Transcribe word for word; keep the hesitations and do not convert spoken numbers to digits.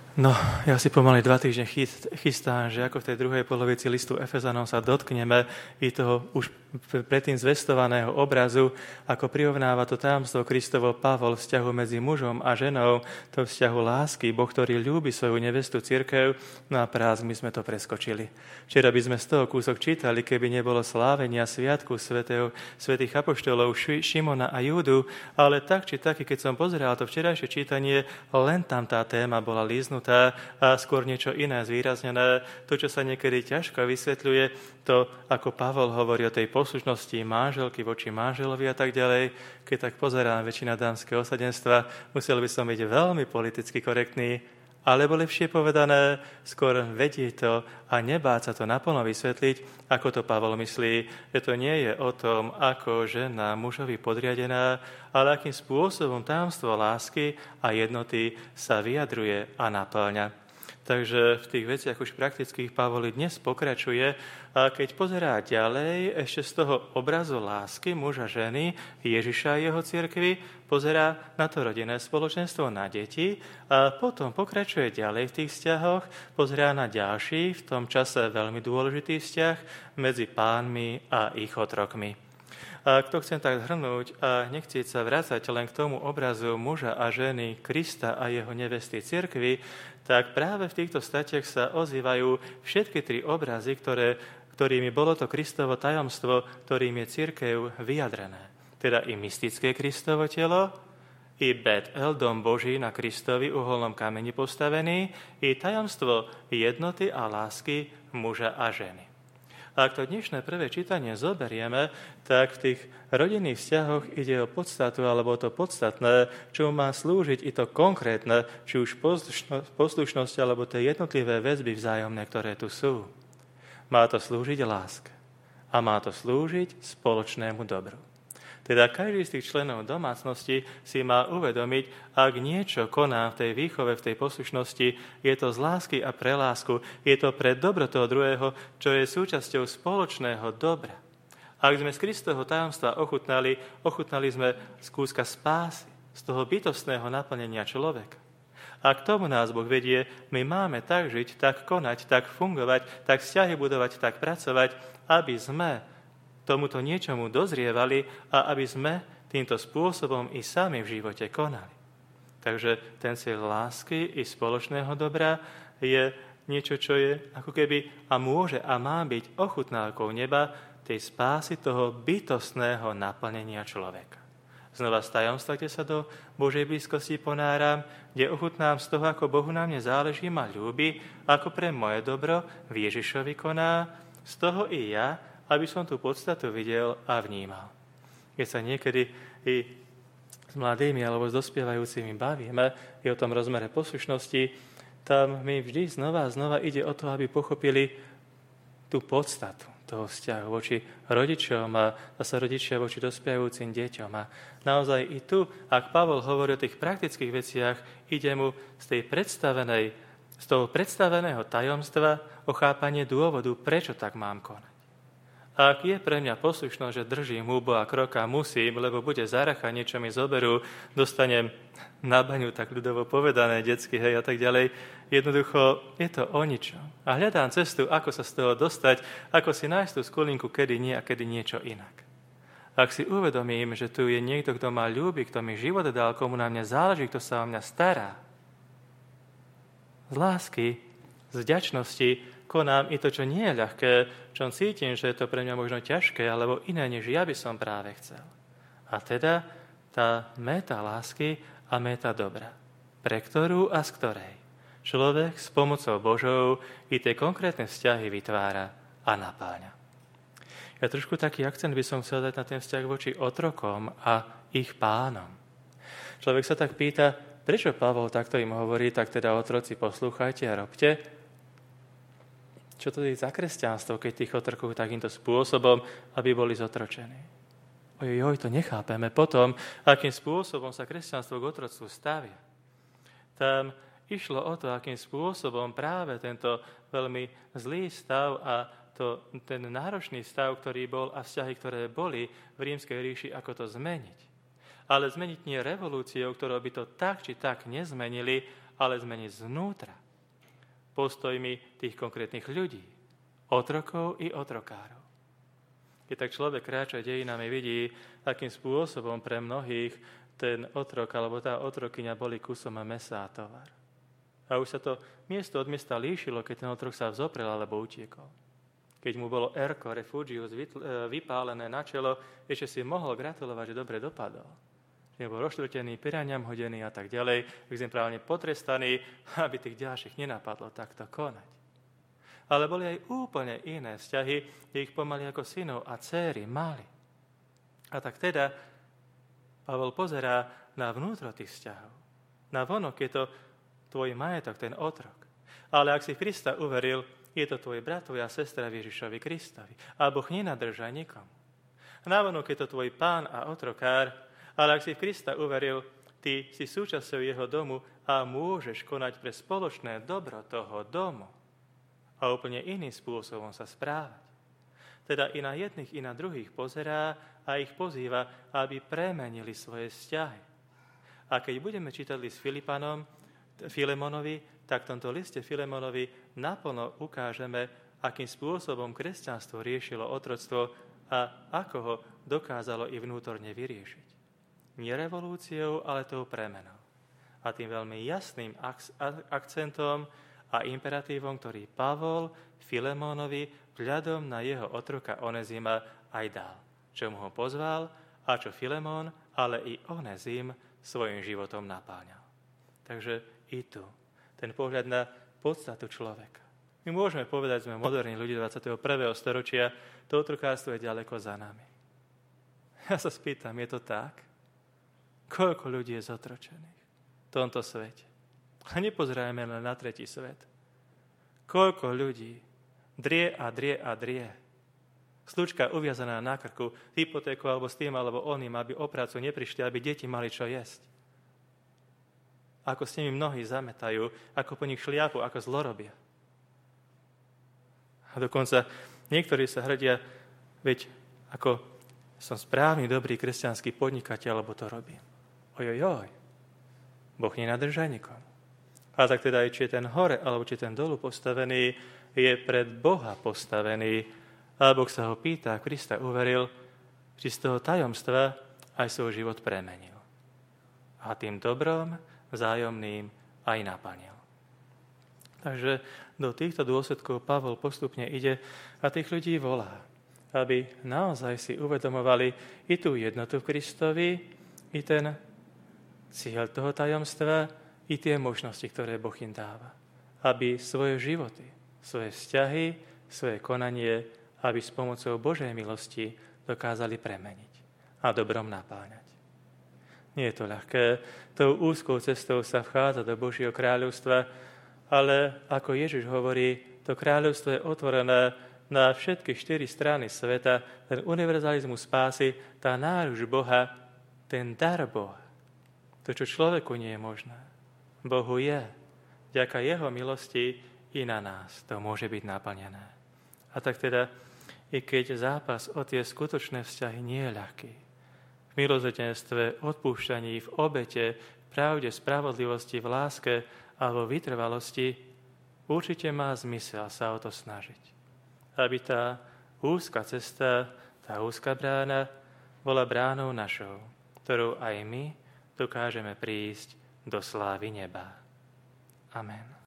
No, ja si pomaly dva týždne chystám, že ako v tej druhej polovici listu Efezanom sa dotkneme i toho už predtým zvestovaného obrazu, ako prirovnáva to tajomstvo Kristovo Pavol vzťahu medzi mužom a ženou, to vzťahu lásky, Boh, ktorý ľúbi svoju nevestu cirkev, no a prásk my sme to preskočili. Včera by sme z toho kúsok čítali, keby nebolo slávenia sviatku svätého, svätých apoštolov Šimona a Júdu, ale tak či taký, keď som pozeral to včerajšie čítanie, len tam tá téma bola líznutá a skôr niečo iné zvýraznené. To, čo sa niekedy ťažko vysvetľuje, to, ako Pavol hovorí o tej poslušnosti manželky voči manželovi a tak ďalej. Keď tak pozerám väčšina dámskeho osadenstva, musel by som byť veľmi politicky korektný, alebo lepšie povedané, skôr vedieť to a nebáť sa to naplno vysvetliť, ako to Pavol myslí, že to nie je o tom, ako žena mužovi podriadená, ale akým spôsobom tajomstvo lásky a jednoty sa vyjadruje a naplňa. Takže v tých veciach už praktických Pavol dnes pokračuje a keď pozerá ďalej ešte z toho obrazu lásky muža ženy Ježiša a jeho cirkvi, pozerá na to rodinné spoločenstvo, na deti a potom pokračuje ďalej v tých vzťahoch, pozerá na ďalší, v tom čase veľmi dôležitý vzťah medzi pánmi a ich otrokmi. A kto chcem tak zhrnúť a nechcieť sa vrácať len k tomu obrazu muža a ženy Krista a jeho nevesty cirkvi, tak práve v týchto statiach sa ozývajú všetky tri obrazy, ktoré, ktorými bolo to Kristovo tajomstvo, ktorým je cirkev vyjadrené. Teda i mystické Kristovo telo, i Bet-El, dom Boží na Kristovi uholnom kameni postavený, i tajomstvo jednoty a lásky muža a ženy. A ak to dnešné prvé čítanie zoberieme, tak v tých rodinných vzťahoch ide o podstatu, alebo to podstatné, čo má slúžiť i to konkrétne, či už poslušnosť, alebo tie jednotlivé väzby vzájomné, ktoré tu sú. Má to slúžiť láske a má to slúžiť spoločnému dobru. Teda každý z tých členov domácnosti si má uvedomiť, ak niečo koná v tej výchove, v tej poslušnosti, je to z lásky a pre lásku, je to pre dobro toho druhého, čo je súčasťou spoločného dobra. Ak sme z Kristovho tajomstva ochutnali, ochutnali sme z kúska spásy, z toho bytostného naplnenia človeka. A k tomu nás Boh vedie, my máme tak žiť, tak konať, tak fungovať, tak vzťahy budovať, tak pracovať, aby sme tomuto niečomu dozrievali a aby sme týmto spôsobom i sami v živote konali. Takže ten cieľ lásky i spoločného dobra je niečo, čo je ako keby a môže a má byť ochutnávkou neba tej spásy toho bytostného naplnenia človeka. Znova z tajomstva, kde sa do Božej blízkosti ponáram, kde ochutnám z toho, ako Bohu na mne záleží, ma ľúbi, ako pre moje dobro v Ježišovi koná, z toho i ja, aby som tú podstatu videl a vnímal. Keď sa niekedy i s mladými alebo s dospievajúcimi bavíme i o tom rozmere poslušnosti, tam mi vždy znova a znova ide o to, aby pochopili tú podstatu toho vzťahu voči rodičom a zase rodičia voči dospievajúcim deťom. A naozaj i tu, ak Pavol hovorí o tých praktických veciach, ide mu z tej predstavenej, z toho predstaveného tajomstva o chápanie dôvodu, prečo tak mám konať. Ak je pre mňa poslušnosť, že držím hubu a kroka musím, lebo bude záracha, niečo mi zoberú, dostanem na baňu, tak ľudovo povedané, detsky, hej, a tak ďalej. Jednoducho je to o ničom. A hľadám cestu, ako sa z toho dostať, ako si nájsť tú skulinku, kedy nie a kedy niečo inak. Ak si uvedomím, že tu je niekto, kto ma ľúbi, kto mi život dal, komu na mňa záleží, kto sa o mňa stará, z lásky, z vďačnosti, konám i to, čo nie je ľahké, čo cítim, že je to pre mňa možno ťažké, alebo iné, než ja by som práve chcel. A teda tá méta lásky a méta dobra, pre ktorú a z ktorej človek s pomocou Božou i tie konkrétne vzťahy vytvára a napáľa. Ja trošku taký akcent by som chcel dať na ten vzťah voči otrokom a ich pánom. Človek sa tak pýta, prečo Pavol takto im hovorí, tak teda otroci poslúchajte a robte. Čo to je za kresťanstvo, keď tých otrokov takýmto spôsobom, aby boli zotročení? Ojoj, to nechápeme. Potom, akým spôsobom sa kresťanstvo k otroctvu stavia. Tam išlo o to, akým spôsobom práve tento veľmi zlý stav a to, ten náročný stav, ktorý bol a vzťahy, ktoré boli v Rímskej ríši, ako to zmeniť. Ale zmeniť nie revolúciou, ktorou by to tak či tak nezmenili, ale zmeniť zvnútra postojmi tých konkrétnych ľudí, otrokov i otrokárov. Keď tak človek kráča dejinami, vidí, akým spôsobom pre mnohých ten otrok alebo tá otrokyňa boli kusom mesa a tovar. A už sa to miesto od miesta líšilo, keď ten otrok sa vzoprel alebo utiekol. Keď mu bolo erko refugius vypálené na čelo, ešte si mohol gratulovať, že dobre dopadol. Že nebol rozštvrtený, piraniam hodený a tak ďalej, exemplárne potrestaný, aby tých ďalších nenapadlo takto konať. Ale boli aj úplne iné vzťahy, kde ich pomaly ako synov a dcéry mali. A tak teda Pavol pozerá na vnútro tých vzťahov. Na vonok je to tvoj majetok, ten otrok. Ale ak si v Krista uveril, je to tvoj brat, tvoja sestra Ježišovi Kristovi. A Boh nenadrža nikomu. Na vonok je to tvoj pán a otrokár, ale ak si v Krista uveril, ty si súčasťou jeho domu a môžeš konať pre spoločné dobro toho domu. A úplne iným spôsobom sa správať. Teda i na jedných, i na druhých pozerá a ich pozýva, aby premenili svoje vzťahy. A keď budeme čítať list Filipanom, Filemonovi, tak v tomto liste Filemonovi naplno ukážeme, akým spôsobom kresťanstvo riešilo otroctvo a ako ho dokázalo i vnútorne vyriešiť. Nie revolúciou, ale tou premenou. A tým veľmi jasným akcentom a imperatívom, ktorý Pavol Filemónovi vzhľadom na jeho otroka Onezima aj dal. Čo mu ho pozval a čo Filemón, ale i Onezim svojim životom napáňal. Takže i tu, ten pohľad na podstatu človeka. My môžeme povedať, že sme moderní ľudí dvadsiateho prvého storočia, to otrokárstvo je ďaleko za nami. Ja sa spýtam, je to tak? Koľko ľudí je zotročených v tomto svete? A nepozerajme len na tretí svet. Koľko ľudí drie a drie a drie. Slučka uviazaná na krku, hypotéku alebo s tým, alebo oným, aby o prácu neprišli, aby deti mali čo jesť. Ako s nimi mnohí zametajú, ako po nich šliapu, ako zlorobia. A dokonca niektorí sa hrdia, veď ako som správny, dobrý kresťanský podnikateľ, lebo to robím. Ojojoj, Boh nenadrža nikomu. A tak teda aj či je ten hore, alebo či ten dolu postavený, je pred Boha postavený. A Boh sa ho pýta, Krista uveril, či z toho tajomstva aj svoj život premenil. A tým dobrom, vzájomným aj naplnil. Takže do týchto dôsledkov Pavol postupne ide a tých ľudí volá, aby naozaj si uvedomovali i tú jednotu v Kristovi, i ten cieľ toho tajomstva, i tie možnosti, ktoré Boh im dáva. Aby svoje životy, svoje vzťahy, svoje konanie, aby s pomocou Božej milosti dokázali premeniť a dobrom napáňať. Nie je to ľahké, tou úzkou cestou sa vchádza do Božieho kráľovstva, ale ako Ježiš hovorí, to kráľovstvo je otvorené na všetky štyri strany sveta, ten univerzalizmus spásy, tá náruč Boha, ten dar Boha. To, čo človeku nie je možné. Bohu je. Vďaka jeho milosti i na nás to môže byť naplnené. A tak teda, i keď zápas o tie skutočné vzťahy nie je ľahký, v milosrdenstve, odpúšťaní, v obete, v pravde, spravodlivosti, v láske a vo vytrvalosti, určite má zmysel sa o to snažiť. Aby tá úzka cesta, tá úzka brána bola bránou našou, ktorou aj my dokážeme prísť do slávy neba. Amen.